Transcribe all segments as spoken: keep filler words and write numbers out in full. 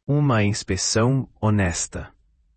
Uma inspeção honesta.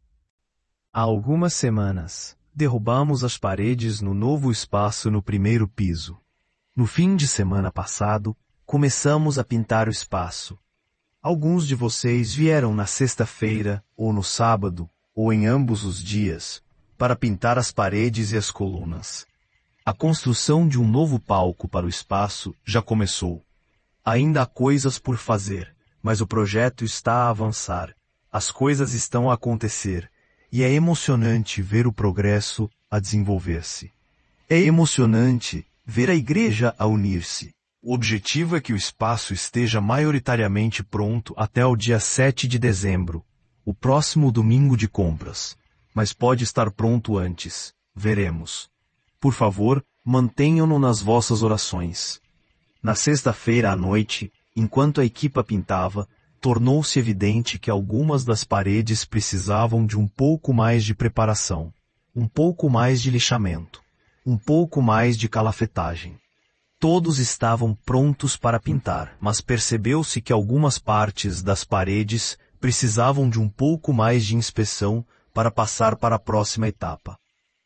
Há algumas semanas, derrubamos as paredes no novo espaço no primeiro piso. No fim de semana passado, começamos a pintar o espaço. Alguns de vocês vieram na sexta-feira, ou no sábado, ou em ambos os dias, para pintar as paredes e as colunas. A construção de um novo palco para o espaço já começou. Ainda há coisas por fazer, mas o projeto está a avançar. As coisas estão a acontecer, e é emocionante ver o progresso a desenvolver-se. É emocionante ver a igreja a unir-se. O objetivo é que o espaço esteja maioritariamente pronto até o dia sete de dezembro, o próximo domingo de compras. Mas pode estar pronto antes. Veremos. Por favor, mantenham-no nas vossas orações. Na sexta-feira à noite, enquanto a equipa pintava, tornou-se evidente que algumas das paredes precisavam de um pouco mais de preparação, um pouco mais de lixamento, um pouco mais de calafetagem. Todos estavam prontos para pintar, mas percebeu-se que algumas partes das paredes precisavam de um pouco mais de inspeção para passar para a próxima etapa.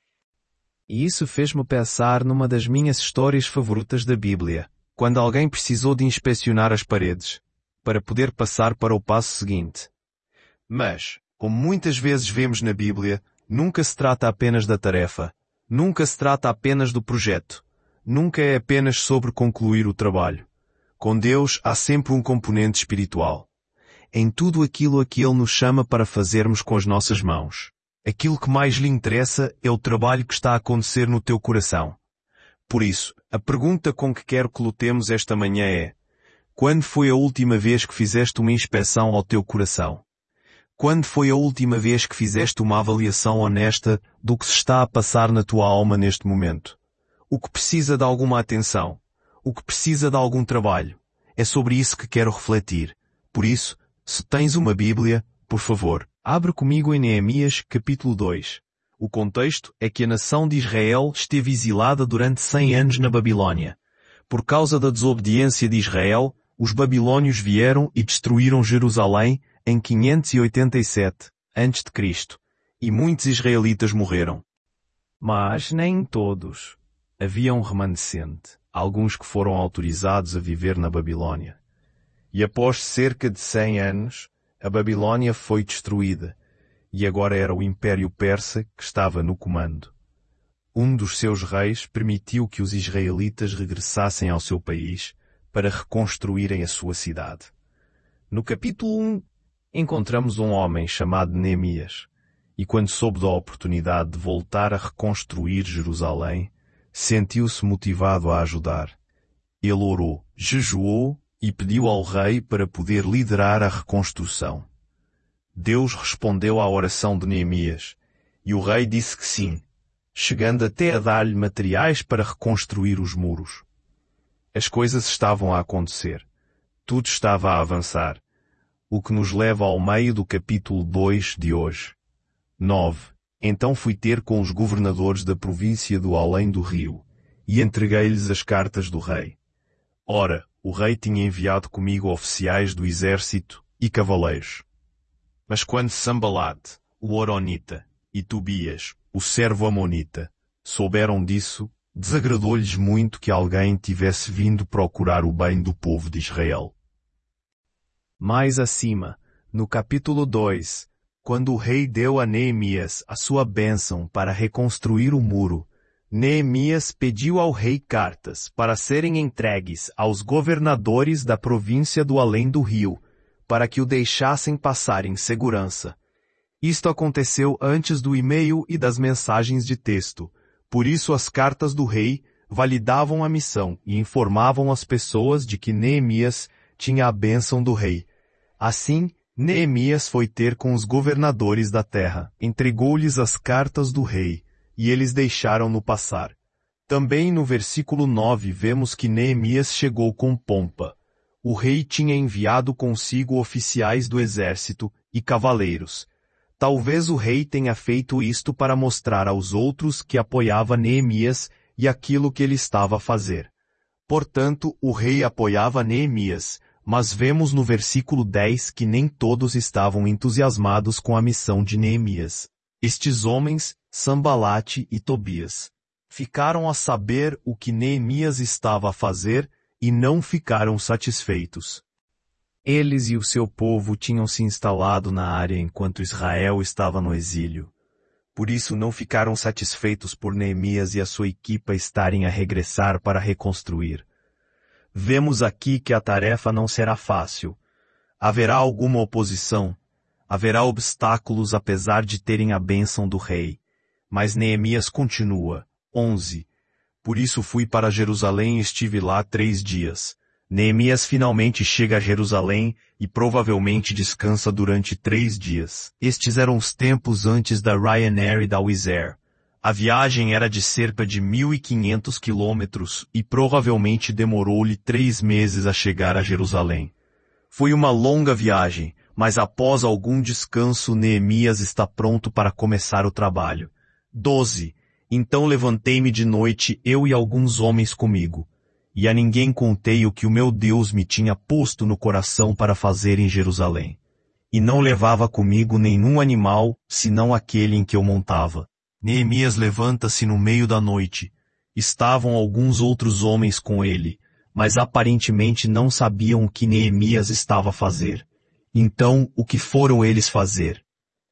E isso fez-me pensar numa das minhas histórias favoritas da Bíblia, quando alguém precisou de inspecionar as paredes, para poder passar para o passo seguinte. Mas, como muitas vezes vemos na Bíblia, nunca se trata apenas da tarefa, nunca se trata apenas do projeto, nunca é apenas sobre concluir o trabalho. Com Deus há sempre um componente espiritual. Em tudo aquilo a que Ele nos chama para fazermos com as nossas mãos. Aquilo que mais lhe interessa é o trabalho que está a acontecer no teu coração. Por isso, a pergunta com que quero que lutemos esta manhã é: quando foi a última vez que fizeste uma inspeção ao teu coração? Quando foi a última vez que fizeste uma avaliação honesta do que se está a passar na tua alma neste momento? O que precisa de alguma atenção? O que precisa de algum trabalho? É sobre isso que quero refletir. Por isso, se tens uma Bíblia, por favor, abre comigo em Neemias, capítulo dois. O contexto é que a nação de Israel esteve exilada durante cem anos na Babilônia. Por causa da desobediência de Israel, os babilônios vieram e destruíram Jerusalém em quinhentos e oitenta e sete antes de Cristo, e muitos israelitas morreram. Mas nem todos. Havia um remanescente, alguns que foram autorizados a viver na Babilônia. E após cerca de cem anos, a Babilônia foi destruída, e agora era o Império Persa que estava no comando. Um dos seus reis permitiu que os israelitas regressassem ao seu país para reconstruírem a sua cidade. No capítulo um, encontramos um homem chamado Neemias, e quando soube da oportunidade de voltar a reconstruir Jerusalém, sentiu-se motivado a ajudar. Ele orou, jejuou e pediu ao rei para poder liderar a reconstrução. Deus respondeu à oração de Neemias, e o rei disse que sim, chegando até a dar-lhe materiais para reconstruir os muros. As coisas estavam a acontecer. Tudo estava a avançar. O que nos leva ao meio do capítulo dois de hoje. nove. Então fui ter com os governadores da província do além do rio, e entreguei-lhes as cartas do rei. Ora, o rei tinha enviado comigo oficiais do exército e cavaleiros. Mas quando Sambalate, o Horonita, e Tobias, o servo amonita, souberam disso, desagradou-lhes muito que alguém tivesse vindo procurar o bem do povo de Israel. Mais acima, no capítulo dois, quando o rei deu a Neemias a sua bênção para reconstruir o muro, Neemias pediu ao rei cartas para serem entregues aos governadores da província do além do rio, para que o deixassem passar em segurança. Isto aconteceu antes do e-mail e das mensagens de texto. Por isso as cartas do rei validavam a missão e informavam as pessoas de que Neemias tinha a bênção do rei. Assim, Neemias foi ter com os governadores da terra, entregou-lhes as cartas do rei, e eles deixaram-no passar. Também no versículo nove vemos que Neemias chegou com pompa. O rei tinha enviado consigo oficiais do exército e cavaleiros. Talvez o rei tenha feito isto para mostrar aos outros que apoiava Neemias e aquilo que ele estava a fazer. Portanto, o rei apoiava Neemias, Mas vemos no versículo dez que nem todos estavam entusiasmados com a missão de Neemias. Estes homens, Sambalate e Tobias, ficaram a saber o que Neemias estava a fazer e não ficaram satisfeitos. Eles e o seu povo tinham se instalado na área enquanto Israel estava no exílio. Por isso não ficaram satisfeitos por Neemias e a sua equipa estarem a regressar para reconstruir. Vemos aqui que a tarefa não será fácil. Haverá alguma oposição. Haverá obstáculos apesar de terem a bênção do rei. Mas Neemias continua. onze. Por isso fui para Jerusalém e estive lá três dias. Neemias finalmente chega a Jerusalém e provavelmente descansa durante três dias. Estes eram os tempos antes da Ryanair e da Wizz Air. A viagem era de cerca de mil e quinhentos quilômetros e provavelmente demorou-lhe três meses a chegar a Jerusalém. Foi uma longa viagem, mas após algum descanso Neemias está pronto para começar o trabalho. doze. Então levantei-me de noite, eu e alguns homens comigo, e a ninguém contei o que o meu Deus me tinha posto no coração para fazer em Jerusalém. E não levava comigo nenhum animal, senão aquele em que eu montava. Neemias levanta-se no meio da noite. Estavam alguns outros homens com ele, mas aparentemente não sabiam o que Neemias estava a fazer. Então, o que foram eles fazer?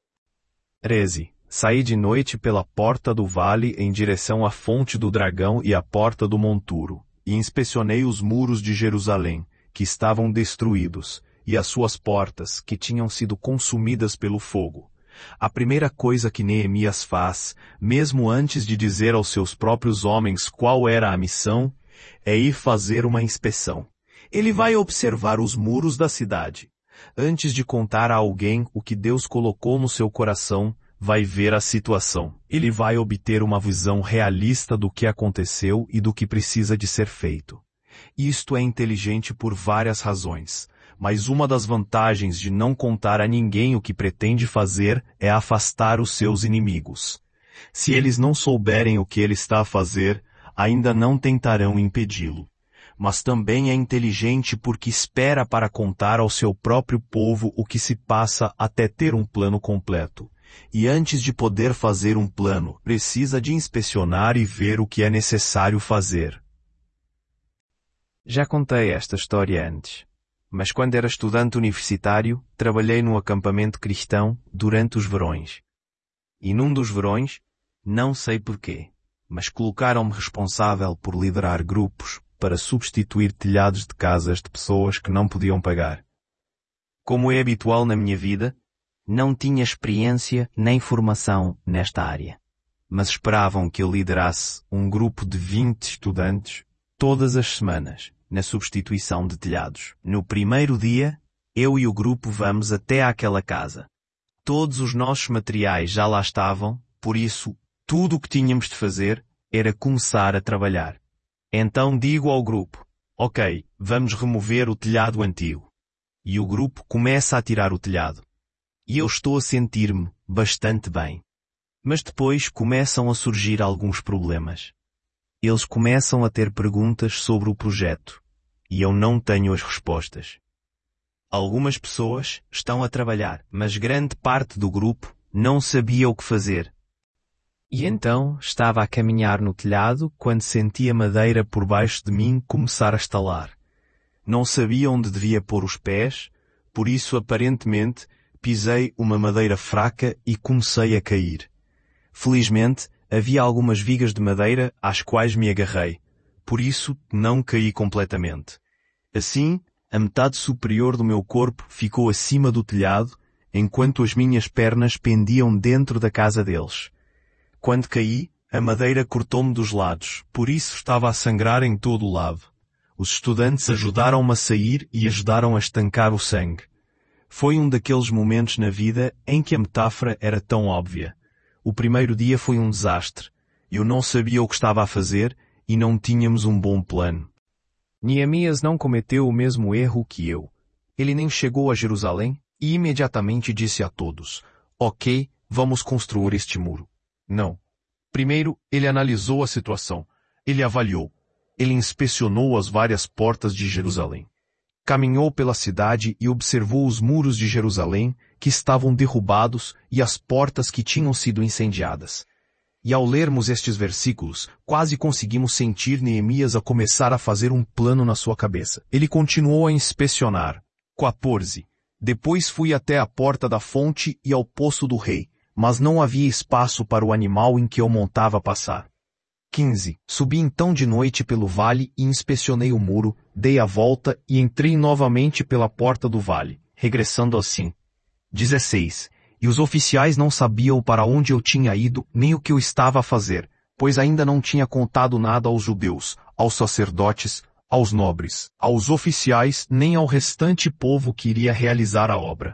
treze. Saí de noite pela porta do vale em direção à fonte do dragão e à porta do monturo, e inspecionei os muros de Jerusalém, que estavam destruídos, e as suas portas, que tinham sido consumidas pelo fogo. A primeira coisa que Neemias faz, mesmo antes de dizer aos seus próprios homens qual era a missão, é ir fazer uma inspeção. Ele vai observar os muros da cidade. Antes de contar a alguém o que Deus colocou no seu coração, vai ver a situação. Ele vai obter uma visão realista do que aconteceu e do que precisa de ser feito. Isto é inteligente por várias razões. Mas uma das vantagens de não contar a ninguém o que pretende fazer é afastar os seus inimigos. Se eles não souberem o que ele está a fazer, ainda não tentarão impedi-lo. Mas também é inteligente porque espera para contar ao seu próprio povo o que se passa até ter um plano completo. E antes de poder fazer um plano, precisa de inspecionar e ver o que é necessário fazer. Já contei esta história antes. Mas quando era estudante universitário, trabalhei num acampamento cristão durante os verões. E num dos verões, não sei porquê, mas colocaram-me responsável por liderar grupos para substituir telhados de casas de pessoas que não podiam pagar. Como é habitual na minha vida, não tinha experiência nem formação nesta área. Mas esperavam que eu liderasse um grupo de vinte estudantes todas as semanas, na substituição de telhados. No primeiro dia, eu e o grupo vamos até àquela casa. Todos os nossos materiais já lá estavam, por isso, tudo o que tínhamos de fazer era começar a trabalhar. Então digo ao grupo, ok, vamos remover o telhado antigo. E o grupo começa a tirar o telhado. E eu estou a sentir-me bastante bem. Mas depois começam a surgir alguns problemas. Eles começam a ter perguntas sobre o projeto, e eu não tenho as respostas. Algumas pessoas estão a trabalhar, mas grande parte do grupo não sabia o que fazer. E então estava a caminhar no telhado quando senti a madeira por baixo de mim começar a estalar. Não sabia onde devia pôr os pés, por isso aparentemente pisei uma madeira fraca e comecei a cair. Felizmente, havia algumas vigas de madeira às quais me agarrei, por isso não caí completamente. Assim, a metade superior do meu corpo ficou acima do telhado, enquanto as minhas pernas pendiam dentro da casa deles. Quando caí, a madeira cortou-me dos lados, por isso estava a sangrar em todo o lado. Os estudantes ajudaram-me a sair e ajudaram a estancar o sangue. Foi um daqueles momentos na vida em que a metáfora era tão óbvia. O primeiro dia foi um desastre. Eu não sabia o que estava a fazer e não tínhamos um bom plano. Neemias não cometeu o mesmo erro que eu. Ele nem chegou a Jerusalém e imediatamente disse a todos, ok, vamos construir este muro. Não. Primeiro, ele analisou a situação. Ele avaliou. Ele inspecionou as várias portas de Jerusalém. Caminhou pela cidade e observou os muros de Jerusalém, que estavam derrubados, e as portas que tinham sido incendiadas. E ao lermos estes versículos, quase conseguimos sentir Neemias a começar a fazer um plano na sua cabeça. Ele continuou a inspecionar. quatorze. Depois fui até a porta da fonte e ao poço do rei, mas não havia espaço para o animal em que eu montava passar. quinze. Subi então de noite pelo vale e inspecionei o muro, dei a volta e entrei novamente pela porta do vale, regressando assim. dezesseis. E os oficiais não sabiam para onde eu tinha ido, nem o que eu estava a fazer, pois ainda não tinha contado nada aos judeus, aos sacerdotes, aos nobres, aos oficiais, nem ao restante povo que iria realizar a obra.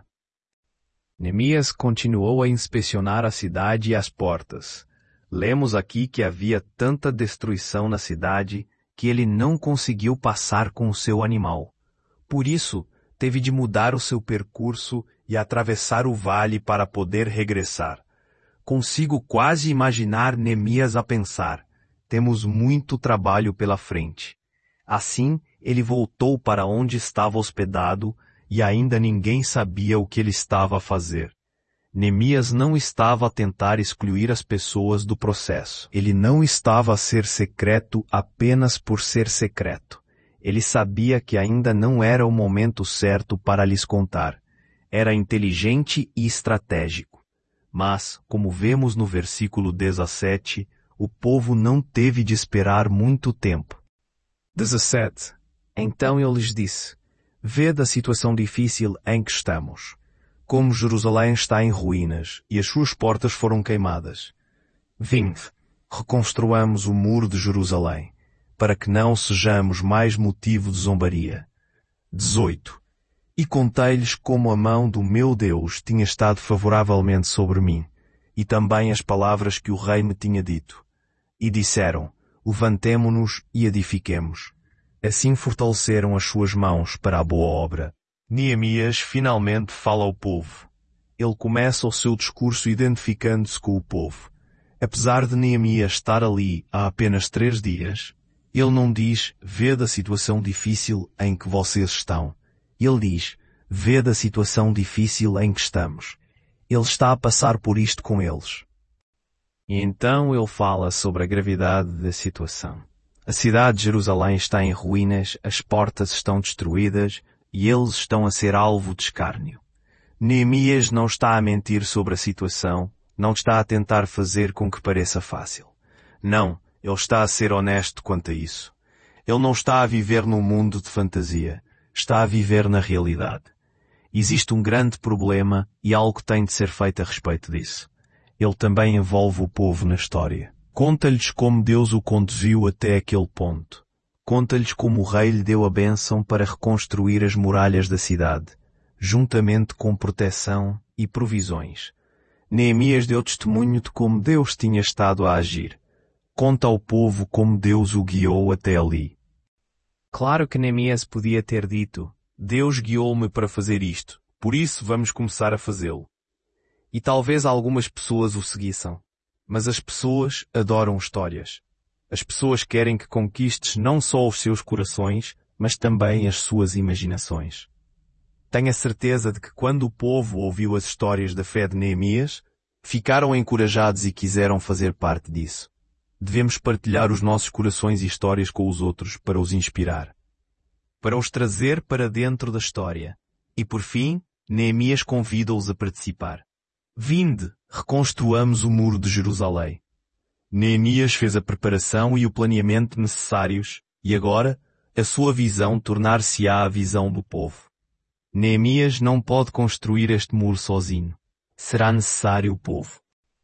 Neemias continuou a inspecionar a cidade e as portas. Lemos aqui que havia tanta destruição na cidade que ele não conseguiu passar com o seu animal. Por isso, teve de mudar o seu percurso e atravessar o vale para poder regressar. Consigo quase imaginar Neemias a pensar: temos muito trabalho pela frente. Assim, ele voltou para onde estava hospedado e ainda ninguém sabia o que ele estava a fazer. Neemias não estava a tentar excluir as pessoas do processo. Ele não estava a ser secreto apenas por ser secreto. Ele sabia que ainda não era o momento certo para lhes contar. Era inteligente e estratégico. Mas, como vemos no versículo dezessete, o povo não teve de esperar muito tempo. dezessete. Então ele lhes disse: vede a situação difícil em que estamos. Como Jerusalém está em ruínas e as suas portas foram queimadas. Vinde, reconstruamos o muro de Jerusalém, para que não sejamos mais motivo de zombaria. dezoito. E contei-lhes como a mão do meu Deus tinha estado favoravelmente sobre mim, e também as palavras que o rei me tinha dito. E disseram: levantemo-nos e edifiquemos. Assim fortaleceram as suas mãos para a boa obra. Neemias finalmente fala ao povo. Ele começa o seu discurso identificando-se com o povo. Apesar de Neemias estar ali há apenas três dias, ele não diz: vede a situação difícil em que vocês estão. Ele diz: vede a situação difícil em que estamos. Ele está a passar por isto com eles. E então ele fala sobre a gravidade da situação. A cidade de Jerusalém está em ruínas, as portas estão destruídas e eles estão a ser alvo de escárnio. Neemias não está a mentir sobre a situação, não está a tentar fazer com que pareça fácil. Não, ele está a ser honesto quanto a isso. Ele não está a viver num mundo de fantasia, está a viver na realidade. Existe um grande problema e algo tem de ser feito a respeito disso. Ele também envolve o povo na história. Conta-lhes como Deus o conduziu até aquele ponto. Conta-lhes como o rei lhe deu a bênção para reconstruir as muralhas da cidade, juntamente com proteção e provisões. Neemias deu testemunho de como Deus tinha estado a agir. Conta ao povo como Deus o guiou até ali. Claro que Neemias podia ter dito: Deus guiou-me para fazer isto, por isso vamos começar a fazê-lo. E talvez algumas pessoas o seguissem. Mas as pessoas adoram histórias. As pessoas querem que conquistes não só os seus corações, mas também as suas imaginações. Tenho a certeza de que quando o povo ouviu as histórias da fé de Neemias, ficaram encorajados e quiseram fazer parte disso. Devemos partilhar os nossos corações e histórias com os outros para os inspirar, para os trazer para dentro da história. E por fim, Neemias convida-os a participar. Vinde, reconstruamos o muro de Jerusalém. Neemias fez a preparação e o planeamento necessários, e agora, a sua visão tornar-se-á a visão do povo. Neemias não pode construir este muro sozinho. Será necessário o povo.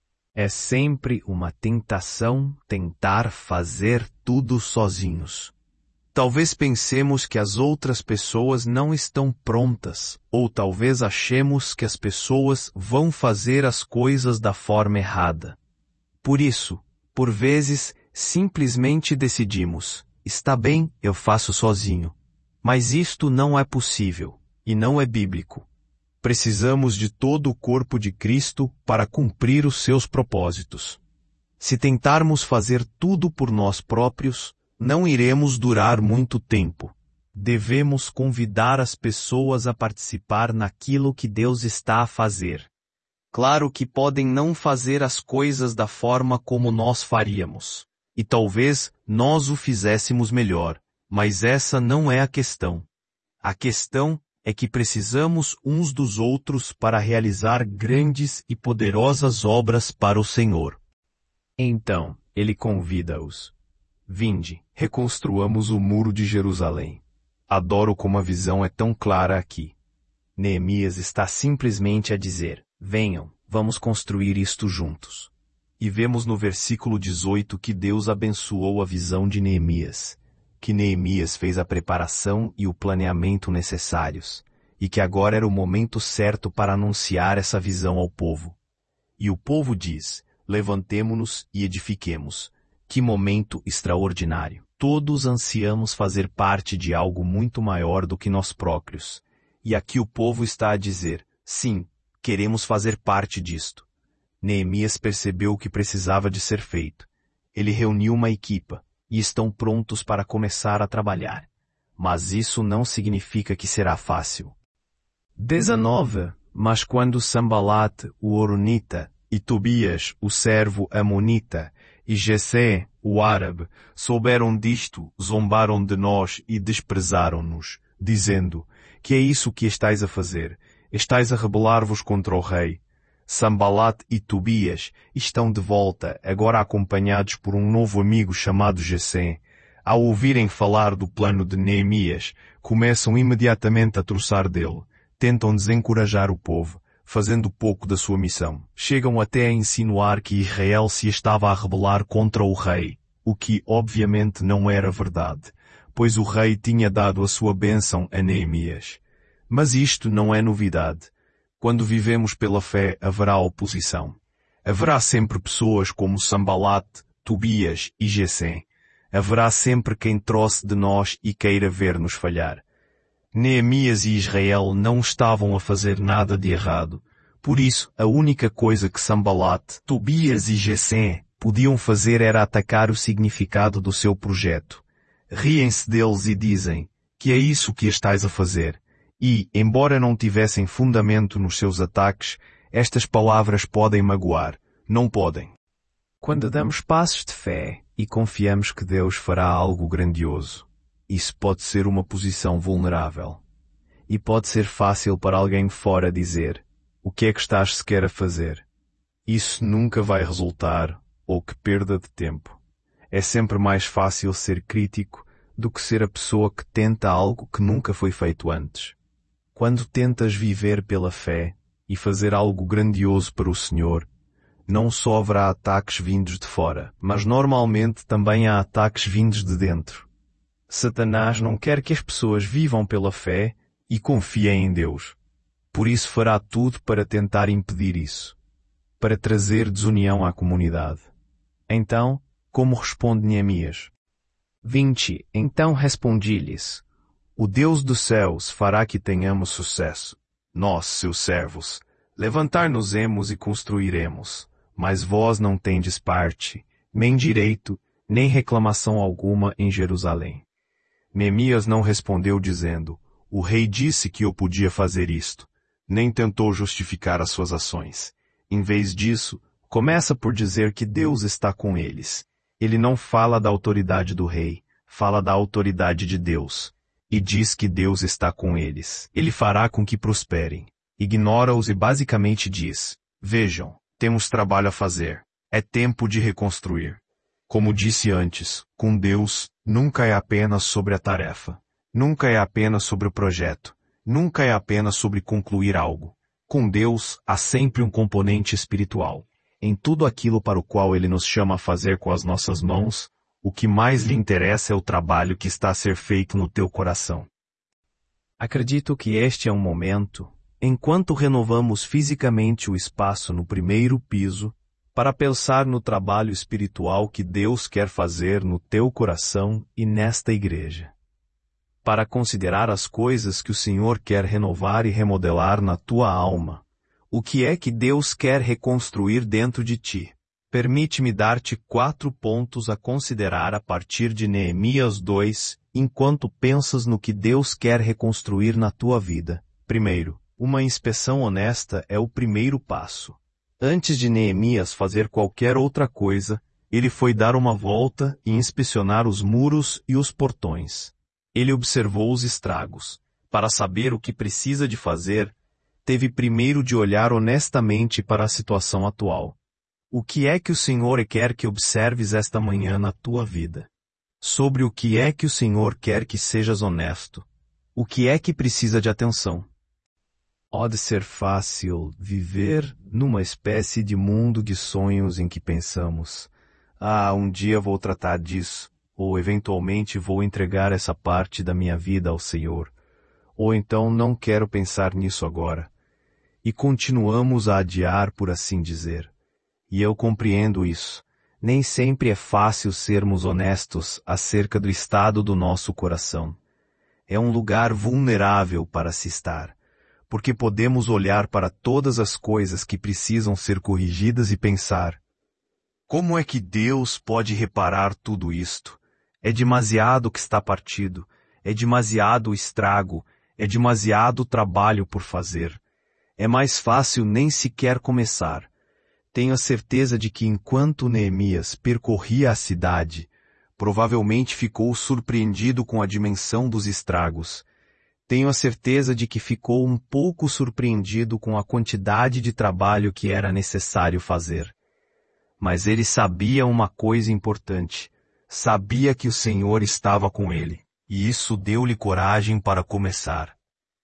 É sempre uma tentação tentar fazer tudo sozinhos. Talvez pensemos que as outras pessoas não estão prontas, ou talvez achemos que as pessoas vão fazer as coisas da forma errada. Por isso, por vezes, simplesmente decidimos: está bem, eu faço sozinho. Mas isto não é possível, e não é bíblico. Precisamos de todo o corpo de Cristo para cumprir os seus propósitos. Se tentarmos fazer tudo por nós próprios, não iremos durar muito tempo. Devemos convidar as pessoas a participar naquilo que Deus está a fazer. Claro que podem não fazer as coisas da forma como nós faríamos. E talvez nós o fizéssemos melhor, mas essa não é a questão. A questão é que precisamos uns dos outros para realizar grandes e poderosas obras para o Senhor. Então, ele convida-os. Vinde, reconstruamos o muro de Jerusalém. Adoro como a visão é tão clara aqui. Neemias está simplesmente a dizer, venham, vamos construir isto juntos. E vemos no versículo dezoito que Deus abençoou a visão de Neemias, que Neemias fez a preparação e o planeamento necessários, e que agora era o momento certo para anunciar essa visão ao povo. E o povo diz, levantemo-nos e edifiquemos. Que momento extraordinário! Todos ansiamos fazer parte de algo muito maior do que nós próprios. E aqui o povo está a dizer, sim, queremos fazer parte disto. Neemias percebeu o que precisava de ser feito. Ele reuniu uma equipa, e estão prontos para começar a trabalhar. Mas isso não significa que será fácil. dezenove. Mas quando Sambalat, o Horonita, e Tobias, o servo Amonita, e Gesem, o árabe, souberam disto, zombaram de nós e desprezaram-nos, dizendo, que é isso que estais a fazer? Estais a rebelar-vos contra o rei. Sambalat e Tobias estão de volta, agora acompanhados por um novo amigo chamado Gesem. Ao ouvirem falar do plano de Neemias, começam imediatamente a troçar dele, tentam desencorajar o povo, fazendo pouco da sua missão. Chegam até a insinuar que Israel se estava a rebelar contra o rei, o que obviamente não era verdade, pois o rei tinha dado a sua bênção a Neemias. Mas isto não é novidade. Quando vivemos pela fé, haverá oposição. Haverá sempre pessoas como Sambalat, Tobias e Gesem. Haverá sempre quem troce de nós e queira ver-nos falhar. Neemias e Israel não estavam a fazer nada de errado. Por isso, a única coisa que Sambalat, Tobias e Gesem podiam fazer era atacar o significado do seu projeto. Riem-se deles e dizem, que é isso que estais a fazer. E, embora não tivessem fundamento nos seus ataques, estas palavras podem magoar, não podem. Quando damos passos de fé e confiamos que Deus fará algo grandioso, isso pode ser uma posição vulnerável. E pode ser fácil para alguém fora dizer, o que é que estás sequer a fazer? Isso nunca vai resultar, ou que perda de tempo. É sempre mais fácil ser crítico do que ser a pessoa que tenta algo que nunca foi feito antes. Quando tentas viver pela fé e fazer algo grandioso para o Senhor, não só haverá ataques vindos de fora, mas normalmente também há ataques vindos de dentro. Satanás não quer que as pessoas vivam pela fé e confiem em Deus. Por isso fará tudo para tentar impedir isso, para trazer desunião à comunidade. Então, como responde Neemias? vinte. Então respondi-lhes, o Deus dos céus fará que tenhamos sucesso. Nós, seus servos, levantar-nos-emos e construiremos. Mas vós não tendes parte, nem direito, nem reclamação alguma em Jerusalém. Neemias não respondeu dizendo, o rei disse que eu podia fazer isto. Nem tentou justificar as suas ações. Em vez disso, começa por dizer que Deus está com eles. Ele não fala da autoridade do rei, fala da autoridade de Deus. E diz que Deus está com eles. Ele fará com que prosperem. Ignora-os e basicamente diz, vejam, temos trabalho a fazer. É tempo de reconstruir. Como disse antes, com Deus, nunca é apenas sobre a tarefa. Nunca é apenas sobre o projeto. Nunca é apenas sobre concluir algo. Com Deus, há sempre um componente espiritual. Em tudo aquilo para o qual Ele nos chama a fazer com as nossas mãos, o que mais lhe interessa é o trabalho que está a ser feito no teu coração. Acredito que este é um momento, enquanto renovamos fisicamente o espaço no primeiro piso, para pensar no trabalho espiritual que Deus quer fazer no teu coração e nesta igreja. Para considerar as coisas que o Senhor quer renovar e remodelar na tua alma. O que é que Deus quer reconstruir dentro de ti? Permite-me dar-te quatro pontos a considerar a partir de Neemias dois, enquanto pensas no que Deus quer reconstruir na tua vida. Primeiro, uma inspeção honesta é o primeiro passo. Antes de Neemias fazer qualquer outra coisa, ele foi dar uma volta e inspecionar os muros e os portões. Ele observou os estragos. Para saber o que precisa de fazer, teve primeiro de olhar honestamente para a situação atual. O que é que o Senhor quer que observes esta manhã na tua vida? Sobre o que é que o Senhor quer que sejas honesto? O que é que precisa de atenção? Pode ser fácil viver numa espécie de mundo de sonhos em que pensamos, ah, um dia vou tratar disso, ou eventualmente vou entregar essa parte da minha vida ao Senhor, ou então não quero pensar nisso agora. E continuamos a adiar, por assim dizer. E eu compreendo isso. Nem sempre é fácil sermos honestos acerca do estado do nosso coração. É um lugar vulnerável para se estar, porque podemos olhar para todas as coisas que precisam ser corrigidas e pensar: como é que Deus pode reparar tudo isto? É demasiado que está partido, é demasiado o estrago, é demasiado trabalho por fazer. É mais fácil nem sequer começar. Tenho a certeza de que enquanto Neemias percorria a cidade, provavelmente ficou surpreendido com a dimensão dos estragos. Tenho a certeza de que ficou um pouco surpreendido com a quantidade de trabalho que era necessário fazer. Mas ele sabia uma coisa importante. Sabia que o Senhor estava com ele, e isso deu-lhe coragem para começar.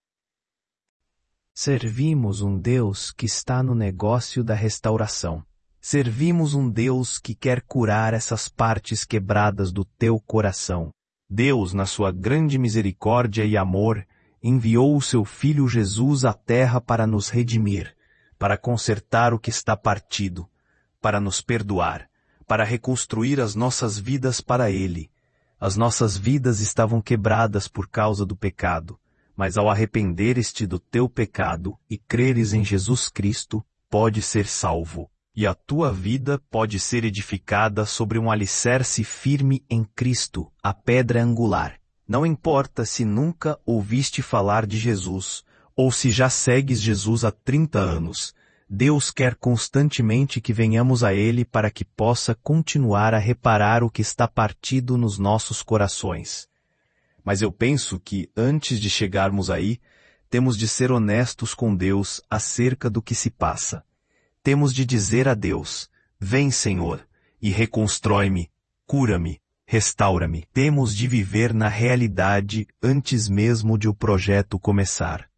Servimos um Deus que está no negócio da restauração. Servimos um Deus que quer curar essas partes quebradas do teu coração. Deus, na sua grande misericórdia e amor, enviou o seu Filho Jesus à terra para nos redimir, para consertar o que está partido, para nos perdoar, para reconstruir as nossas vidas para Ele. As nossas vidas estavam quebradas por causa do pecado, mas ao arrepender-te do teu pecado e creres em Jesus Cristo, pode ser salvo, e a tua vida pode ser edificada sobre um alicerce firme em Cristo, a pedra angular. Não importa se nunca ouviste falar de Jesus, ou se já segues Jesus há trinta anos, Deus quer constantemente que venhamos a Ele para que possa continuar a reparar o que está partido nos nossos corações. Mas eu penso que, antes de chegarmos aí, temos de ser honestos com Deus acerca do que se passa. Temos de dizer a Deus: vem, Senhor, e reconstrói-me, cura-me, restaura-me. Temos de viver na realidade antes mesmo de o projeto começar.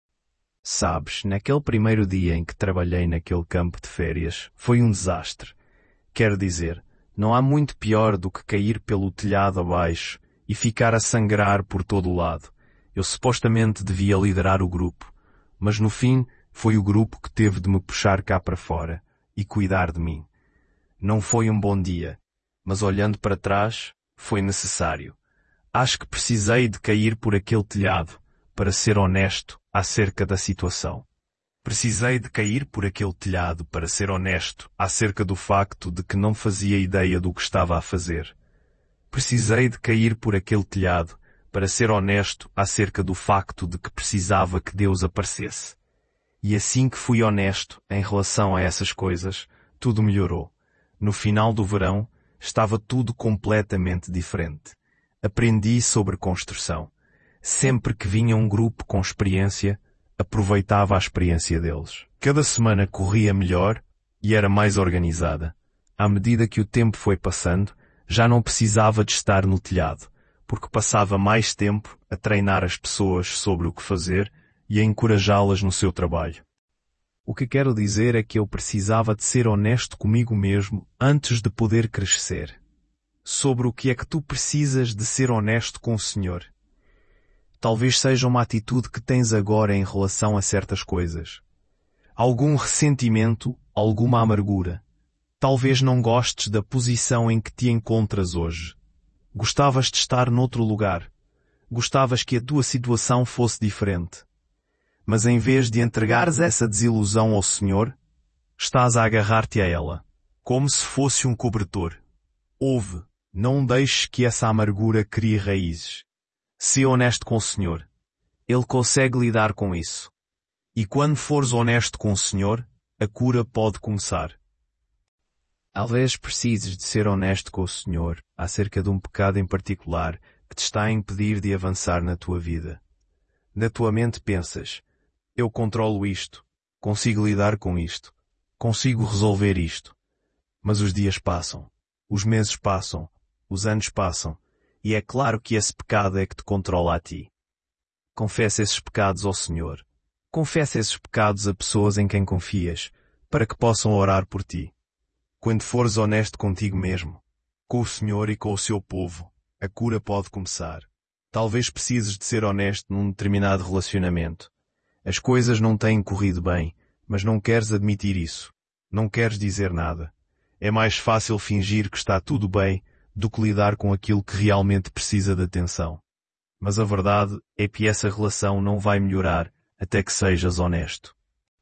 Sabes, naquele primeiro dia em que trabalhei naquele campo de férias, foi um desastre. Quero dizer, não há muito pior do que cair pelo telhado abaixo e ficar a sangrar por todo o lado. Eu supostamente devia liderar o grupo, mas no fim foi o grupo que teve de me puxar cá para fora e cuidar de mim. Não foi um bom dia, mas olhando para trás, foi necessário. Acho que precisei de cair por aquele telhado para ser honesto acerca da situação. Precisei de cair por aquele telhado para ser honesto acerca do facto de que não fazia ideia do que estava a fazer. Precisei de cair por aquele telhado para ser honesto acerca do facto de que precisava que Deus aparecesse. E assim que fui honesto em relação a essas coisas, tudo melhorou. No final do verão, estava tudo completamente diferente. Aprendi sobre construção. Sempre que vinha um grupo com experiência, aproveitava a experiência deles. Cada semana corria melhor e era mais organizada. À medida que o tempo foi passando, já não precisava de estar no telhado, porque passava mais tempo a treinar as pessoas sobre o que fazer e a encorajá-las no seu trabalho. O que quero dizer é que eu precisava de ser honesto comigo mesmo antes de poder crescer. Sobre o que é que tu precisas de ser honesto com o Senhor? Talvez seja uma atitude que tens agora em relação a certas coisas. Algum ressentimento, alguma amargura. Talvez não gostes da posição em que te encontras hoje. Gostavas de estar noutro lugar. Gostavas que a tua situação fosse diferente. Mas em vez de entregares essa desilusão ao Senhor, estás a agarrar-te a ela. como se fosse um cobertor. Ouve, não deixes que essa amargura crie raízes. Sê honesto com o Senhor. Ele consegue lidar com isso. E quando fores honesto com o Senhor, a cura pode começar. Talvez precises de ser honesto com o Senhor acerca de um pecado em particular que te está a impedir de avançar na tua vida. Na tua mente pensas, eu controlo isto, consigo lidar com isto, consigo resolver isto. Mas os dias passam, os meses passam, os anos passam, e é claro que esse pecado é que te controla a ti. Confessa esses pecados ao Senhor. Confessa esses pecados a pessoas em quem confias, para que possam orar por ti. Quando fores honesto contigo mesmo, com o Senhor e com o seu povo, a cura pode começar. Talvez precises de ser honesto num determinado relacionamento. As coisas não têm corrido bem, mas não queres admitir isso. Não queres dizer nada. É mais fácil fingir que está tudo bem do que lidar com aquilo que realmente precisa de atenção. Mas a verdade é que essa relação não vai melhorar até que sejas honesto.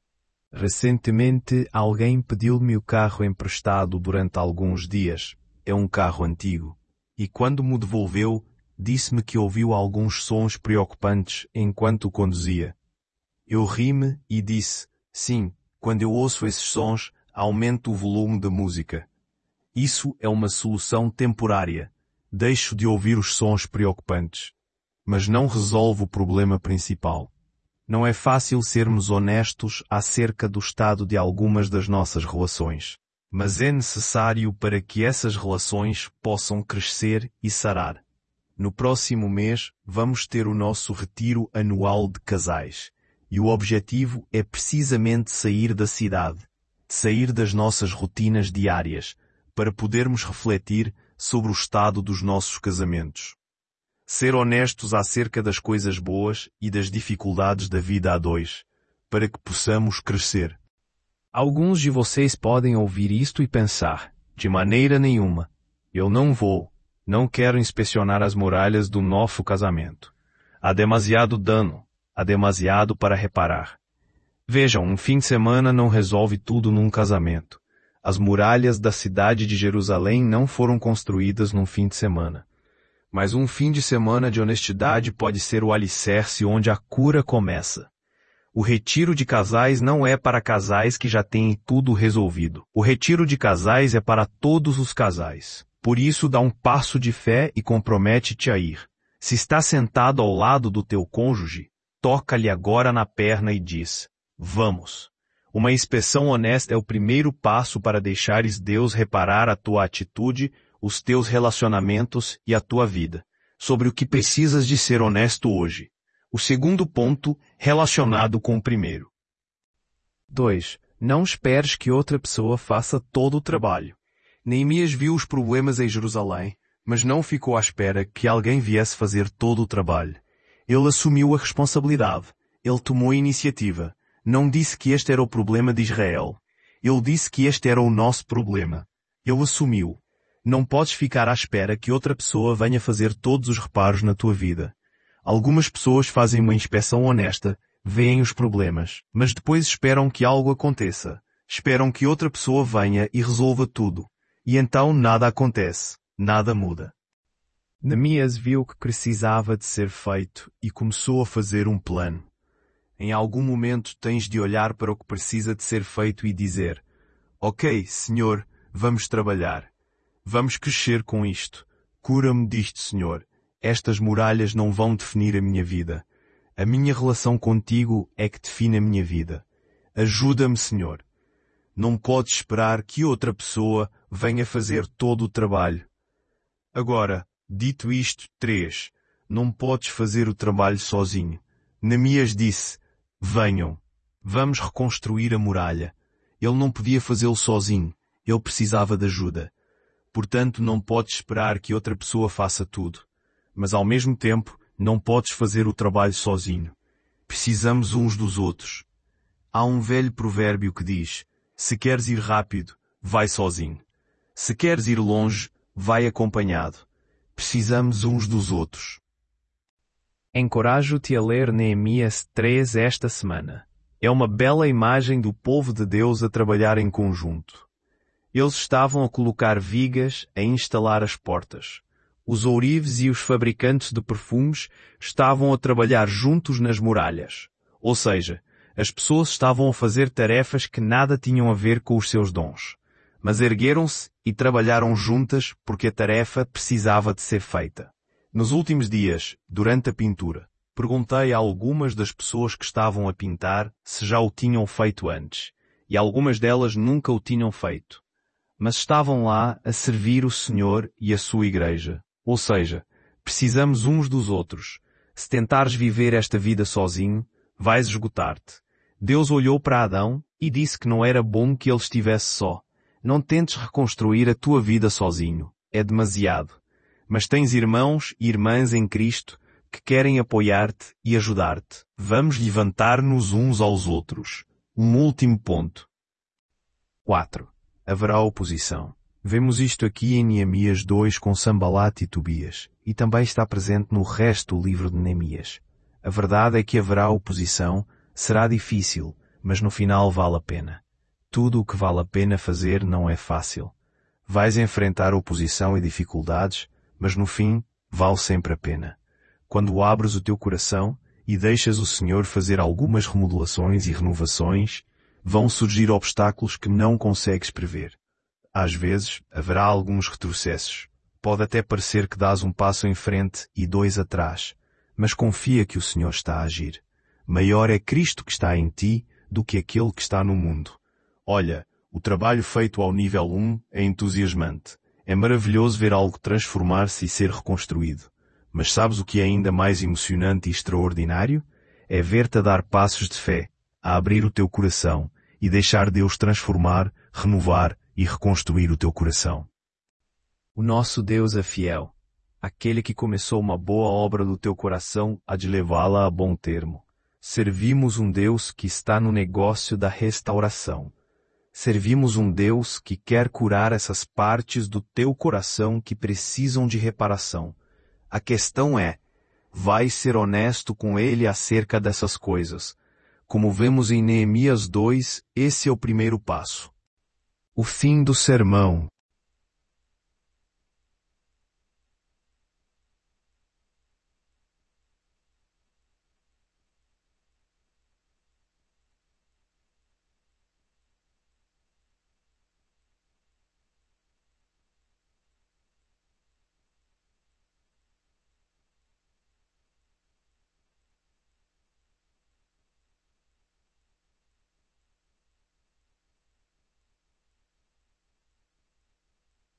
Recentemente, alguém pediu-me o carro emprestado durante alguns dias. É um carro antigo. E quando me devolveu, disse-me que ouviu alguns sons preocupantes enquanto o conduzia. Eu ri-me e disse, sim, quando eu ouço esses sons, aumento o volume da música. Isso é uma solução temporária. Deixo de ouvir os sons preocupantes. Mas não resolve o problema principal. Não é fácil sermos honestos acerca do estado de algumas das nossas relações. Mas é necessário para que essas relações possam crescer e sarar. No próximo mês, vamos ter o nosso retiro anual de casais. E o objetivo é precisamente sair da cidade, sair das nossas rotinas diárias, para podermos refletir sobre o estado dos nossos casamentos. Ser honestos acerca das coisas boas e das dificuldades da vida a dois, para que possamos crescer. Alguns de vocês podem ouvir isto e pensar, de maneira nenhuma, eu não vou, não quero inspecionar as muralhas do nosso casamento. Há demasiado dano, há demasiado para reparar. Vejam, um fim de semana não resolve tudo num casamento. As muralhas da cidade de Jerusalém não foram construídas num fim de semana. Mas um fim de semana de honestidade pode ser o alicerce onde a cura começa. O retiro de casais não é para casais que já têm tudo resolvido. O retiro de casais é para todos os casais. Por isso, dá um passo de fé e compromete-te a ir. Se está sentado ao lado do teu cônjuge, toca-lhe agora na perna e diz, vamos. Uma inspeção honesta é o primeiro passo para deixares Deus reparar a tua atitude, os teus relacionamentos e a tua vida, sobre o que precisas de ser honesto hoje. O segundo ponto, relacionado com o primeiro. dois. Não esperes que outra pessoa faça todo o trabalho. Neemias viu os problemas em Jerusalém, mas não ficou à espera que alguém viesse fazer todo o trabalho. Ele assumiu a responsabilidade. Ele tomou a iniciativa. Não disse que este era o problema de Israel. Ele disse que este era o nosso problema. Ele assumiu. Não podes ficar à espera que outra pessoa venha fazer todos os reparos na tua vida. Algumas pessoas fazem uma inspeção honesta, veem os problemas, mas depois esperam que algo aconteça. Esperam que outra pessoa venha e resolva tudo. E então nada acontece, nada muda. Neemias viu que precisava de ser feito e começou a fazer um plano. Em algum momento tens de olhar para o que precisa de ser feito e dizer, ok, Senhor, vamos trabalhar. Vamos crescer com isto. Cura-me disto, Senhor. Estas muralhas não vão definir a minha vida. A minha relação contigo é que define a minha vida. Ajuda-me, Senhor. Não podes esperar que outra pessoa venha fazer todo o trabalho. Agora, dito isto, três. Não podes fazer o trabalho sozinho. Neemias disse, venham. Vamos reconstruir a muralha. Ele não podia fazê-lo sozinho. Ele precisava de ajuda. Portanto, não podes esperar que outra pessoa faça tudo. Mas ao mesmo tempo, não podes fazer o trabalho sozinho. Precisamos uns dos outros. Há um velho provérbio que diz, se queres ir rápido, vai sozinho. Se queres ir longe, vai acompanhado. Precisamos uns dos outros. Encorajo-te a ler Neemias três esta semana. É uma bela imagem do povo de Deus a trabalhar em conjunto. Eles estavam a colocar vigas, a instalar as portas. Os ourives e os fabricantes de perfumes estavam a trabalhar juntos nas muralhas. Ou seja, as pessoas estavam a fazer tarefas que nada tinham a ver com os seus dons. Mas ergueram-se e trabalharam juntas porque a tarefa precisava de ser feita. Nos últimos dias, durante a pintura, perguntei a algumas das pessoas que estavam a pintar se já o tinham feito antes, e algumas delas nunca o tinham feito. Mas estavam lá a servir o Senhor e a sua igreja. Ou seja, precisamos uns dos outros. Se tentares viver esta vida sozinho, vais esgotar-te. Deus olhou para Adão e disse que não era bom que ele estivesse só. Não tentes reconstruir a tua vida sozinho. É demasiado. Mas tens irmãos e irmãs em Cristo que querem apoiar-te e ajudar-te. Vamos levantar-nos uns aos outros. Um último ponto. quatro. Haverá oposição. Vemos isto aqui em Neemias dois com Sambalat e Tobias, e também está presente no resto do livro de Neemias. A verdade é que haverá oposição, será difícil, mas no final vale a pena. Tudo o que vale a pena fazer não é fácil. Vais enfrentar oposição e dificuldades, mas no fim, vale sempre a pena. Quando abres o teu coração e deixas o Senhor fazer algumas remodelações e renovações, vão surgir obstáculos que não consegues prever. Às vezes, haverá alguns retrocessos. Pode até parecer que dás um passo em frente e dois atrás, mas confia que o Senhor está a agir. Maior é Cristo que está em ti do que aquele que está no mundo. Olha, o trabalho feito ao nível um é entusiasmante. É maravilhoso ver algo transformar-se e ser reconstruído. Mas sabes o que é ainda mais emocionante e extraordinário? É ver-te a dar passos de fé, a abrir o teu coração e deixar Deus transformar, renovar e reconstruir o teu coração. O nosso Deus é fiel. Aquele que começou uma boa obra do teu coração há de levá-la a bom termo. Servimos um Deus que está no negócio da restauração. Servimos um Deus que quer curar essas partes do teu coração que precisam de reparação. A questão é, vai ser honesto com Ele acerca dessas coisas. Como vemos em Neemias dois, esse é o primeiro passo. O fim do sermão.